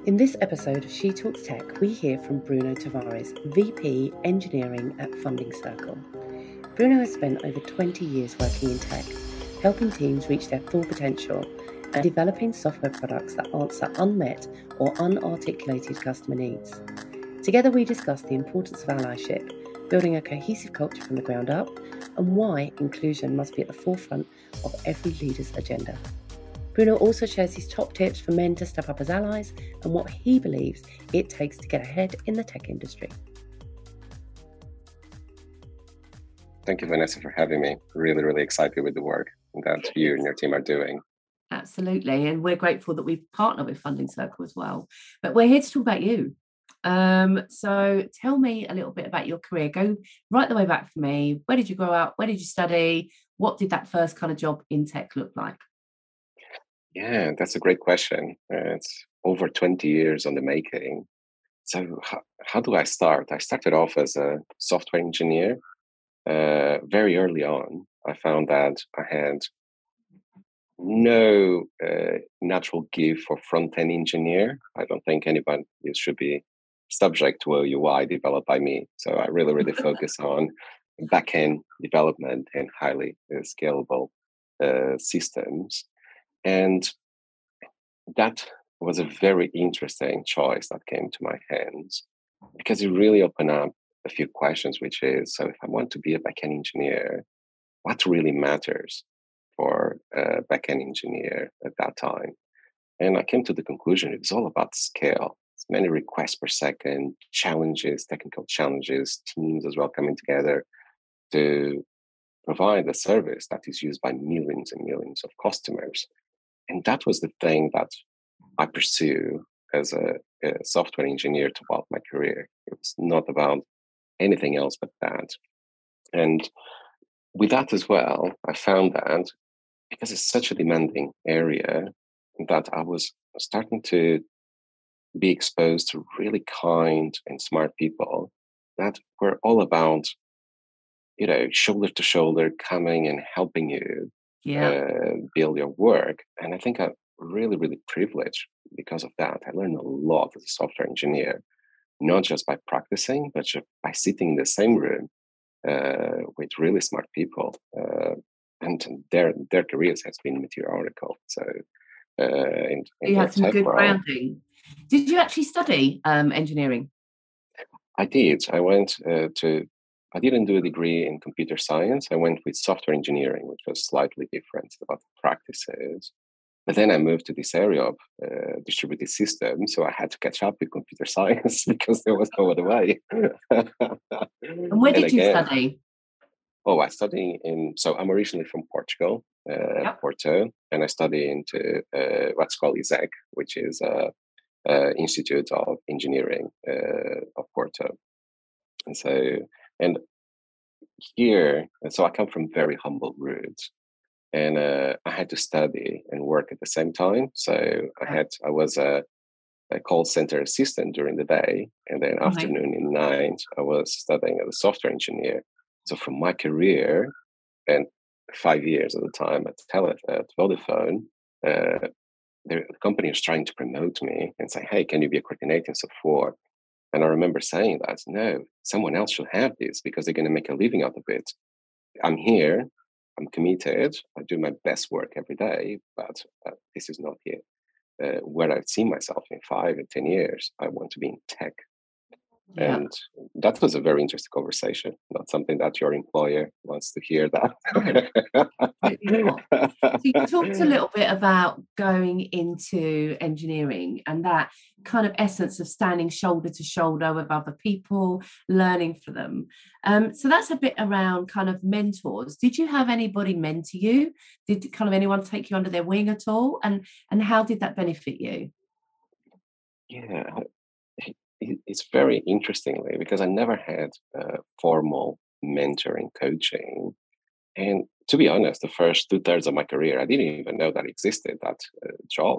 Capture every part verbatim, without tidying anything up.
In this episode of She Talks Tech, we hear from Bruno Tavares, V P Engineering at Funding Circle. Bruno has spent over twenty years working in tech, helping teams reach their full potential and developing software products that answer unmet or unarticulated customer needs. Together we discuss the importance of allyship, building a cohesive culture from the ground up, and why inclusion must be at the forefront of every leader's agenda. Bruno also shares his top tips for men to step up as allies and what he believes it takes to get ahead in the tech industry. Thank you, Vanessa, for having me. Really, really excited with the work that you and your team are doing. Absolutely. And we're grateful that we partner with Funding Circle as well. But we're here to talk about you. Um, so tell me a little bit about your career. Go right the way back for me. Where did you grow up? Where did you study? What did that first kind of job in tech look like? Yeah, that's a great question. Uh, it's over twenty years on the making. So how, how do I start? I started off as a software engineer. Uh, very early on, I found that I had no uh, natural gift for front-end engineer. I don't think anybody should be subject to a U I developed by me. So I really, really focus on back-end development and highly uh, scalable uh, systems. And that was a very interesting choice that came to my hands because it really opened up a few questions, which is, so if I want to be a backend engineer, what really matters for a backend engineer at that time? And I came to the conclusion it was all about scale. It's many requests per second, challenges, technical challenges, teams as well coming together to provide a service that is used by millions and millions of customers. And that was the thing that I pursue as a, a software engineer throughout my career. It was not about anything else but that. And with that as well, I found that because it's such a demanding area, that I was starting to be exposed to really kind and smart people that were all about, you know, shoulder to shoulder, coming and helping you Yeah. uh, build your work. And I think I'm really, really privileged because of that. I learned a lot as a software engineer, not just by practicing, but just by sitting in the same room uh, with really smart people. Uh, and their their careers has been meteorical. So uh, in, in You their had some tech good world, grounding. Did you actually study um, engineering? I did. I went uh, to. I didn't do a degree in computer science. I went with software engineering, which was slightly different about the practices. But then I moved to this area of uh, distributed systems, so I had to catch up with computer science because there was no other way. And where And did you again, study? oh, I study in. So I'm originally from Portugal, uh, Yep. Porto, and I study into uh, what's called I S E C, which is a, a Institute of Engineering uh, of Porto. And so, and here, and so I come from very humble roots, and uh, I had to study and work at the same time. So I Okay. had, I was a, a call center assistant during the day, and then Right. afternoon and night, I was studying as a software engineer. So from my career, and five years at the time at Tele at Vodafone, uh, the company was trying to promote me and say, "Hey, can you be a coordinator and support?" And I remember saying that, no, someone else should have this because they're going to make a living out of it. I'm here, I'm committed, I do my best work every day, but uh, this is not here. Uh, where I see myself in five and ten years, I want to be in tech. Yeah. And that was a very interesting conversation, not something that your employer wants to hear No, absolutely not. So you talked a that. little bit about going into engineering and that kind of essence of standing shoulder to shoulder with other people, learning for them. Um, so that's a bit around kind of mentors. Did you have anybody mentor you? Did kind of anyone take you under their wing at all? And and how did that benefit you? Yeah, it- it- it's very interestingly because I never had uh, formal mentoring coaching. And to be honest, the first two thirds of my career, I didn't even know that existed, that uh, job.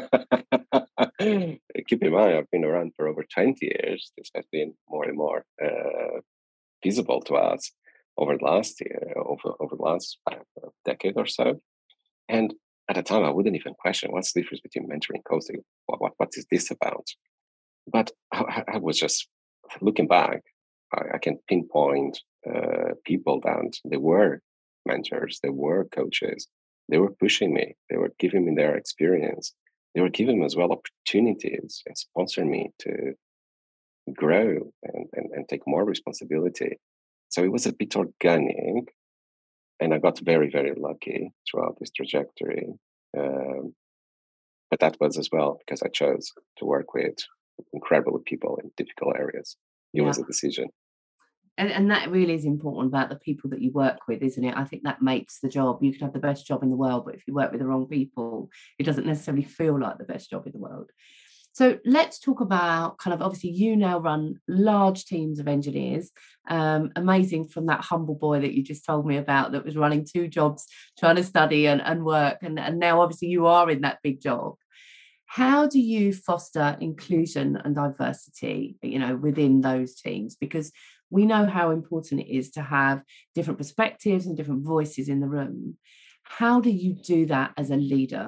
Keep in mind, I've been around for over twenty years. This has been more and more uh, visible to us over the last year, over, over the last uh, decade or so. And at the time, I wouldn't even question what's the difference between mentoring and coaching. What, what, what is this about? But I, I was just looking back, I, I can pinpoint uh, people that they were mentors, they were coaches, they were pushing me, they were giving me their experience, they were giving me as well opportunities and sponsoring me to grow and, and, and take more responsibility. So it was a bit organic, and I got very, very lucky throughout this trajectory. Um, but that was as well because I chose to work with incredible people in difficult areas. It Yeah. was a decision. And, and that really is important about the people that you work with, isn't it? I think that makes the job. You can have the best job in the world, but if you work with the wrong people, it doesn't necessarily feel like the best job in the world. So let's talk about kind of, obviously you now run large teams of engineers. Um, amazing, from that humble boy that you just told me about that was running two jobs, trying to study and, and work. And, and now obviously you are in that big job. How do you foster inclusion and diversity, you know, within those teams? Because we know how important it is to have different perspectives and different voices in the room. How do you do that as a leader?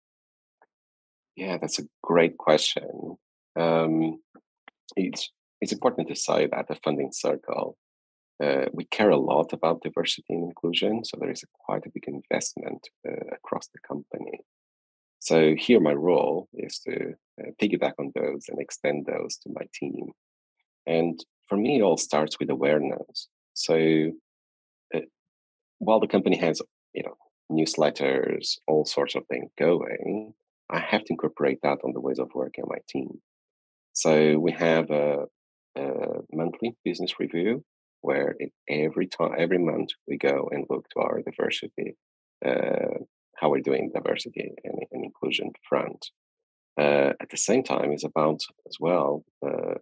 Yeah, that's a great question. Um, it's it's important to say that at Funding Circle, uh, we care a lot about diversity and inclusion. So there is a, quite a big investment uh, across the company. So here, my role is to uh, piggyback on those and extend those to my team. And for me, it all starts with awareness. So uh, while the company has, you know, newsletters, all sorts of things going, I have to incorporate that on the ways of working on my team. So we have a, a monthly business review where it, every time, every month, we go and look to our diversity, uh, how we're doing diversity and, and inclusion front. Uh, at the same time, it's about as well uh,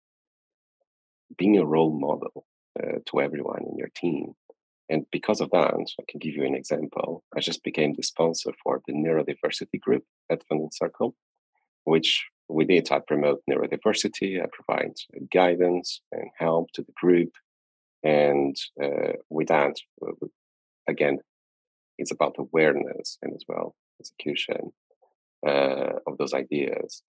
being a role model uh, to everyone in your team. And because of that, I can give you an example. I just became the sponsor for the neurodiversity group at Funding Circle, which with it, I promote neurodiversity, I provide guidance and help to the group. And uh, with that, again, it's about awareness and as well execution uh, of those ideas.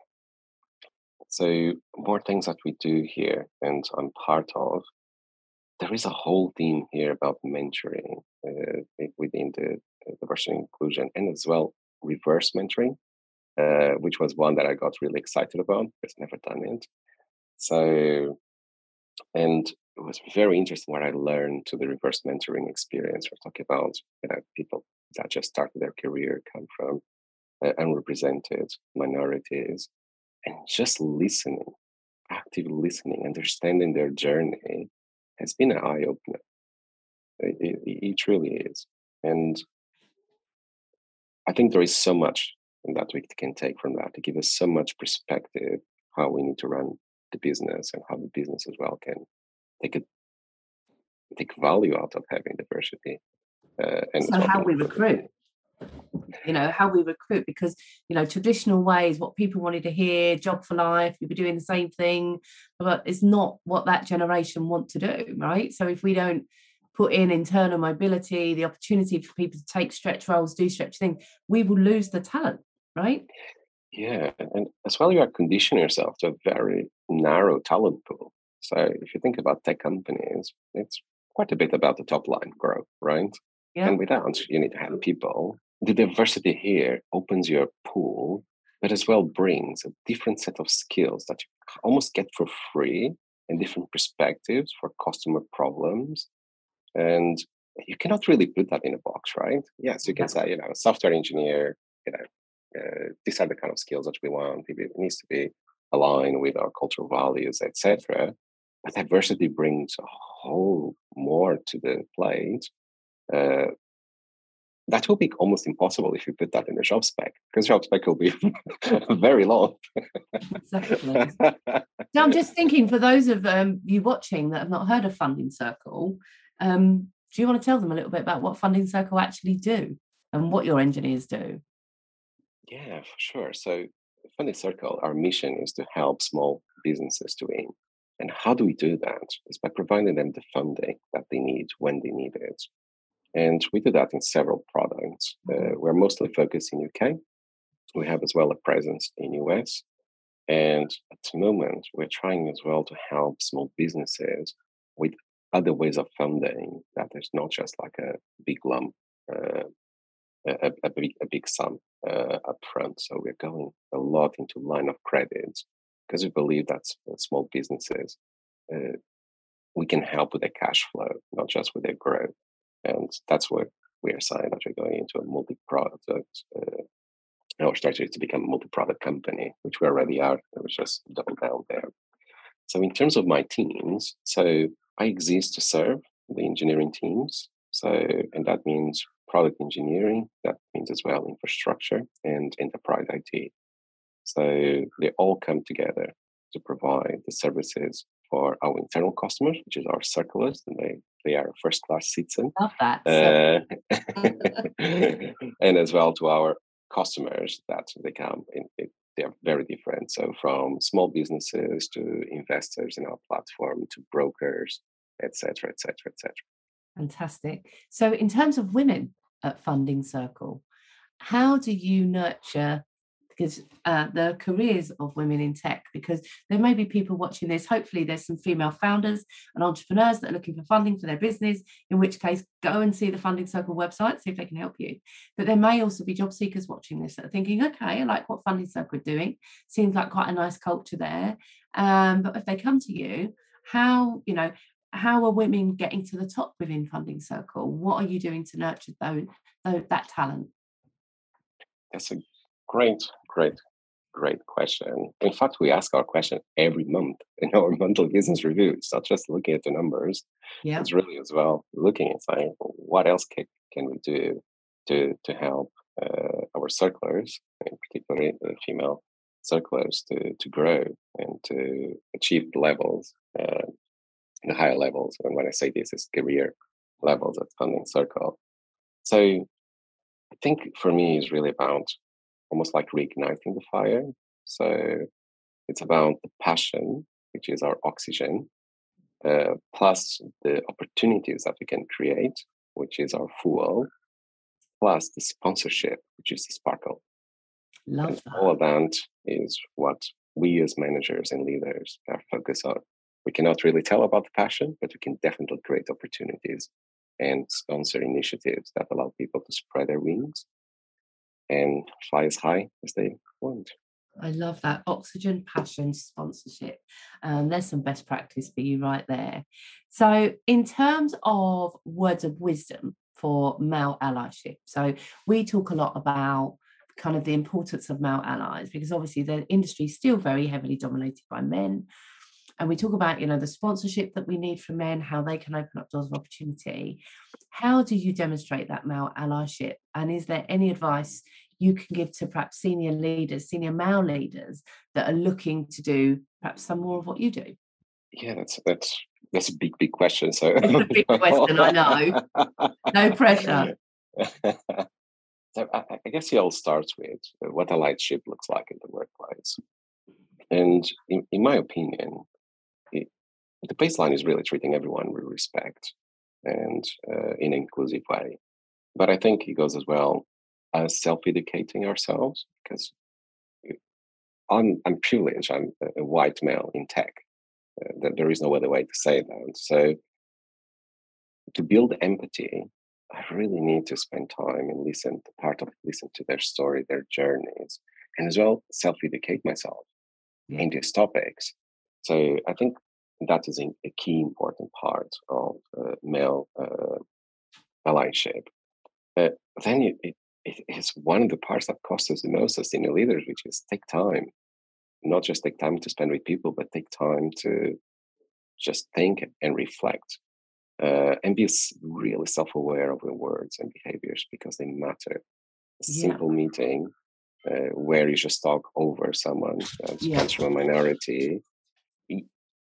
So more things that we do here and I'm part of, there is a whole team here about mentoring uh, within the diversity and inclusion, and as well reverse mentoring, uh, which was one that I got really excited about because I've never done it. So, and it was very interesting what I learned to the reverse mentoring experience. We're talking about, you know, people that just started their career, come from uh, unrepresented minorities, and just listening, active listening, understanding their journey has been an eye opener. It, it, it truly is. And I think there is so much that we can take from that to give us so much perspective how we need to run the business and how the business as well can take a take value out of having diversity uh, and So as well how being we included. recruit, you know, how we recruit, because, you know, traditional ways, what people wanted to hear, job for life, you'll be doing the same thing, but it's not what that generation want to do, right? So if we don't put in internal mobility, the opportunity for people to take stretch roles, do stretch things, we will lose the talent, right? Yeah, and as well, you are conditioning yourself to a very narrow talent pool. So if you think about tech companies, it's quite a bit about the top line growth, right? Yeah. And without, you need to have people. The diversity here opens your pool, but as well brings a different set of skills that you almost get for free and different perspectives for customer problems. And you cannot really put that in a box, right? Yes, you can say, you know, software engineer, you know, uh, these are the kind of skills that we want. It needs to be aligned with our cultural values, et cetera. But diversity brings a whole more to the plate. Uh, that will be almost impossible if you put that in a job spec, because job spec will be very long. Exactly. Now, I'm just thinking, for those of um, you watching that have not heard of Funding Circle, um, do you want to tell them a little bit about what Funding Circle actually do and what your engineers do? Yeah, for sure. So, Funding Circle, our mission is to help small businesses to win. And how do we do that? Is by providing them the funding that they need when they need it. And we do that in several products. Uh, we're mostly focused in U K. We have as well a presence in U S. And at the moment, we're trying as well to help small businesses with other ways of funding that is not just like a big lump, uh, a, a, big, a big sum uh, upfront. So we're going a lot into line of credit because we believe that small businesses, uh, we can help with their cash flow, not just with their growth. And that's what we are saying, that we're going into a multi-product uh, our strategy is to become a multi-product company, which we already are. It was just double down there. So in terms of my teams, so I exist to serve the engineering teams. So, and that means product engineering, that means as well infrastructure and enterprise I T. So they all come together to provide the services for our internal customers, which is our circulars, and they, they are a first-class citizen. Love that. Uh, and as well to our customers that they come in, it, they are very different. So from small businesses to investors in our platform to brokers, et cetera, et cetera, et cetera. Fantastic. So in terms of women at Funding Circle, how do you nurture because uh, the careers of women in tech? Because there may be people watching this. Hopefully there's some female founders and entrepreneurs that are looking for funding for their business, in which case go and see the Funding Circle website, see if they can help you. But there may also be job seekers watching this that are thinking, okay, I like what Funding Circle are doing. Seems like quite a nice culture there. Um, but if they come to you, how, you know, how are women getting to the top within Funding Circle? What are you doing to nurture those, those, that talent? That's a great, great, great question. In fact, we ask our question every month in our monthly business review. It's not just looking at the numbers. Yeah. It's really as well looking and saying, what else can, can we do to to help uh, our circulars, in particular the female circulars, to, to grow and to achieve the levels, uh, the higher levels. And when I say this, it's career levels at Funding Circle. So I think for me, it's really about almost like reigniting the fire. So it's about the passion, which is our oxygen, uh, plus the opportunities that we can create, which is our fuel, plus the sponsorship, which is the sparkle. Love and that. All of that is what we as managers and leaders are focused on. We cannot really tell about the passion, but we can definitely create opportunities and sponsor initiatives that allow people to spread their wings and fly as high as they want. I love that. Oxygen, passion, sponsorship. Um, there's some best practice for you right there. So in terms of words of wisdom for male allyship, so we talk a lot about kind of the importance of male allies, because obviously the industry is still very heavily dominated by men. And we talk about, you know, the sponsorship that we need from men, how they can open up doors of opportunity. How do you demonstrate that male allyship? And is there any advice you can give to perhaps senior leaders, senior male leaders that are looking to do perhaps some more of what you do? Yeah, that's that's that's a big, big question. So it's a big question, I know. No pressure. So I, I guess it all starts with what allyship looks like in the workplace. And in, in my opinion, it, the baseline is really treating everyone with respect and uh, in an inclusive way. But I think it goes as well as self-educating ourselves, because I'm, I'm privileged. I'm a white male in tech. Uh, there is no other way to say that. So to build empathy, I really need to spend time and listen to part of listen to their story, their journeys, and as well self-educate myself yeah. in these topics. So I think that is a key important part of uh, male uh, allyship. But then it, it, it is one of the parts that costs us the most as senior leaders, which is take time. Not just take time to spend with people, but take time to just think and reflect. Uh, and be really self-aware of your words and behaviors, because they matter. A yeah. simple meeting uh, where you just talk over someone that yeah. comes from a minority, it,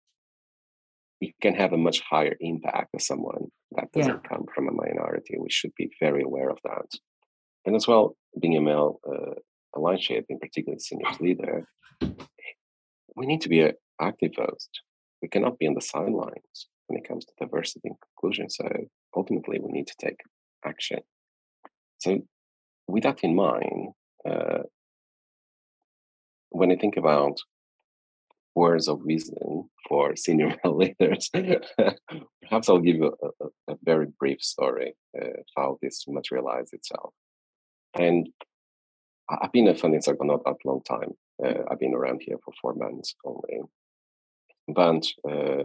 it can have a much higher impact on someone that doesn't yeah. come from a minority. We should be very aware of that. And as well, being a male uh, allyship, in particular senior leader, we need to be an active host. We cannot be on the sidelines when it comes to diversity and inclusion. So ultimately, we need to take action. So with that in mind, uh, when I think about words of wisdom for senior male leaders, perhaps I'll give you a, a, a very brief story uh, how this materialized itself. And I- I've been a funding circle not that long time. Uh, I've been around here for four months only. But uh,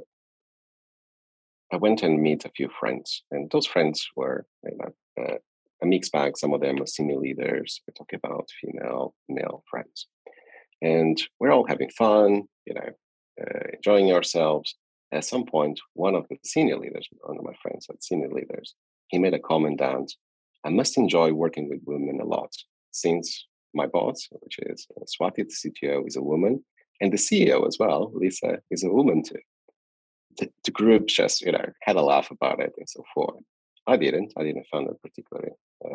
I went and meet a few friends, and those friends were, you know, uh, a mixed bag. Some of them are senior leaders. We're talking about female, male friends, and we're all having fun, you know, uh, enjoying ourselves. At some point, one of the senior leaders, one of my friends, at senior leaders, he made a comment that I must enjoy working with women a lot, since my boss, which is uh, Swati, the C T O, is a woman, and the C E O as well, Lisa, is a woman too. The, the group just, you know, had a laugh about it and so forth. I didn't. I didn't find it particularly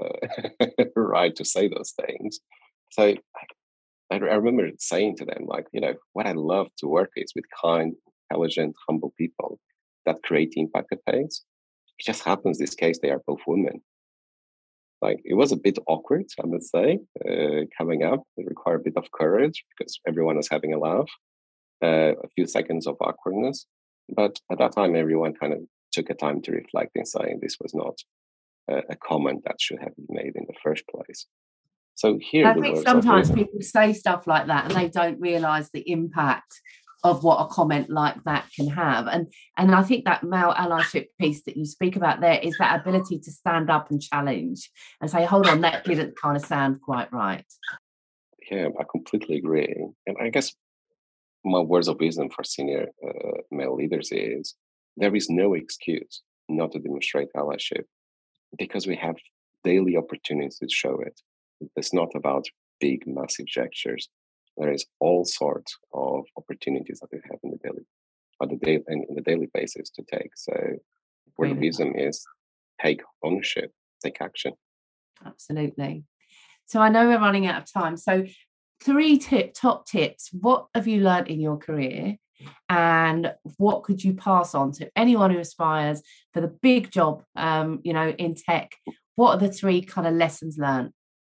uh, right to say those things. So I, I remember saying to them, like, you know, what I love to work is with kind, intelligent, humble people that create impact at pace. It just happens this case they are both women. Like, it was a bit awkward, I must say, uh, coming up. It required a bit of courage because everyone was having a laugh, uh, a few seconds of awkwardness. But at that time, everyone kind of took a time to reflect and say this was not a, a comment that should have been made in the first place. So here, I the think words of sometimes wisdom. people say stuff like that and they don't realise the impact of what a comment like that can have. And and I think that male allyship piece that you speak about there is that ability to stand up and challenge and say, hold on, that didn't kind of sound quite right. Yeah, I completely agree. And I guess my words of wisdom for senior uh, male leaders is there is no excuse not to demonstrate allyship because we have daily opportunities to show it. It's not about big, massive gestures. There is all sorts of opportunities that we have in the daily, on the day, in the daily basis to take. So, word of wisdom is take ownership, take action. Absolutely. So I know we're running out of time. So three tip top tips. What have you learned in your career? And what could you pass on to anyone who aspires for the big job, um, you know, in tech? What are the three kind of lessons learned?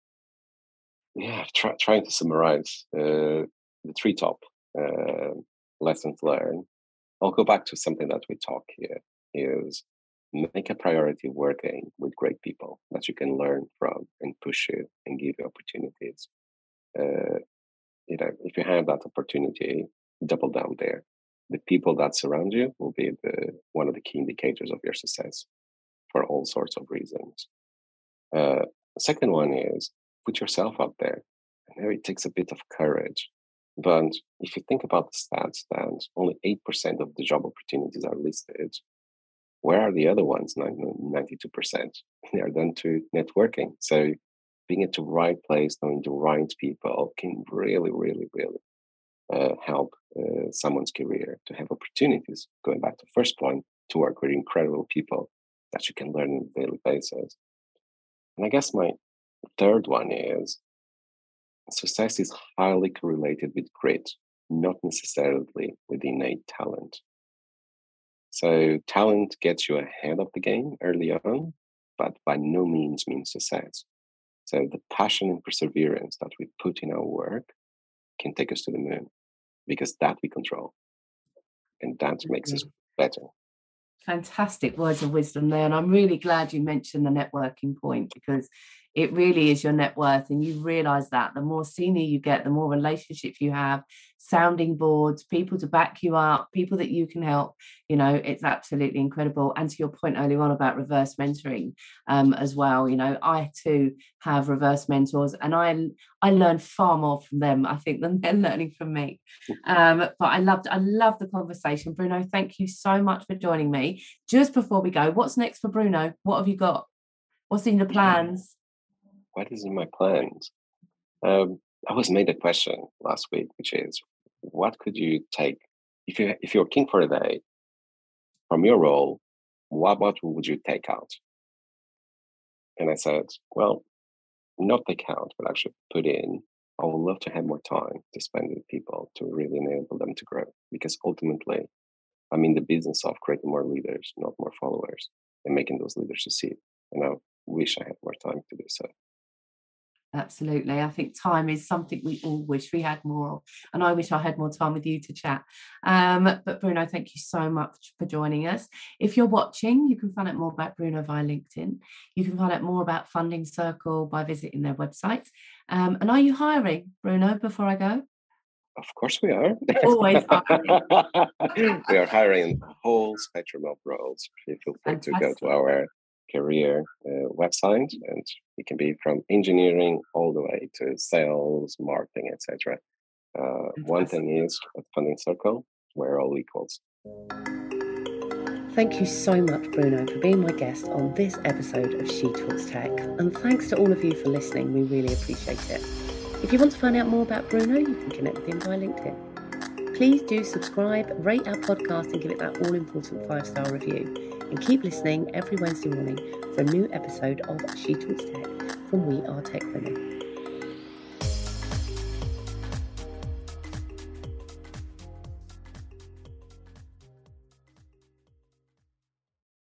Yeah, try, trying to summarize uh, the three top uh, lessons learned. I'll go back to something that we talk here is make a priority working with great people that you can learn from and push you and give you opportunities. Uh, you know, if you have that opportunity, double down there. The people that surround you will be the one of the key indicators of your success for all sorts of reasons. Uh, the second one is put yourself out there. I know it takes a bit of courage, but if you think about the stats that only eight percent of the job opportunities are listed, where are the other ones, ninety-two percent? They are done through networking. So being at the right place, knowing the right people can really, really, really uh, help uh, someone's career to have opportunities, going back to the first point, to work with incredible people that you can learn on a daily basis. And I guess my third one is success is highly correlated with grit, not necessarily with innate talent. So talent gets you ahead of the game early on, but by no means means success. So the passion and perseverance that we put in our work can take us to the moon because that we control. And that makes us better. Fantastic words of wisdom there. And I'm really glad you mentioned the networking point because it really is your net worth. And you realize that the more senior you get, the more relationships you have, sounding boards, people to back you up, people that you can help, you know, it's absolutely incredible. And to your point earlier on about reverse mentoring um, as well, you know, I too have reverse mentors and I I learn far more from them, I think, than they're learning from me. Um, but I loved, I love the conversation. Bruno, thank you so much for joining me. Just before we go, what's next for Bruno? What have you got? What's in your plans? What is in my plans? Um, I was made a question last week, which is, what could you take if you if you're king for a day from your role? What what would you take out? And I said, well, not take out, but actually put in. I would love to have more time to spend with people to really enable them to grow. Because ultimately, I'm in the business of creating more leaders, not more followers, and making those leaders succeed. And I wish I had more time to do so. Absolutely. I think time is something we all wish we had more of. And I wish I had more time with you to chat. Um, but Bruno, thank you so much for joining us. If you're watching, you can find out more about Bruno via LinkedIn. You can find out more about Funding Circle by visiting their website. Um, and are you hiring, Bruno, before I go? Of course we are. Always hiring. We are hiring a whole spectrum of roles. Feel free Fantastic. to go to our career uh, website, and it can be from engineering all the way to sales, marketing, et cetera. Uh, one thing is at Funding Circle, we're all equals. Thank you so much, Bruno, for being my guest on this episode of She Talks Tech. And thanks to all of you for listening. We really appreciate it. If you want to find out more about Bruno, you can connect with him via LinkedIn. Please do subscribe, rate our podcast, and give it that all-important five-star review. And keep listening every Wednesday morning for a new episode of She Talks Tech from We Are Tech Women.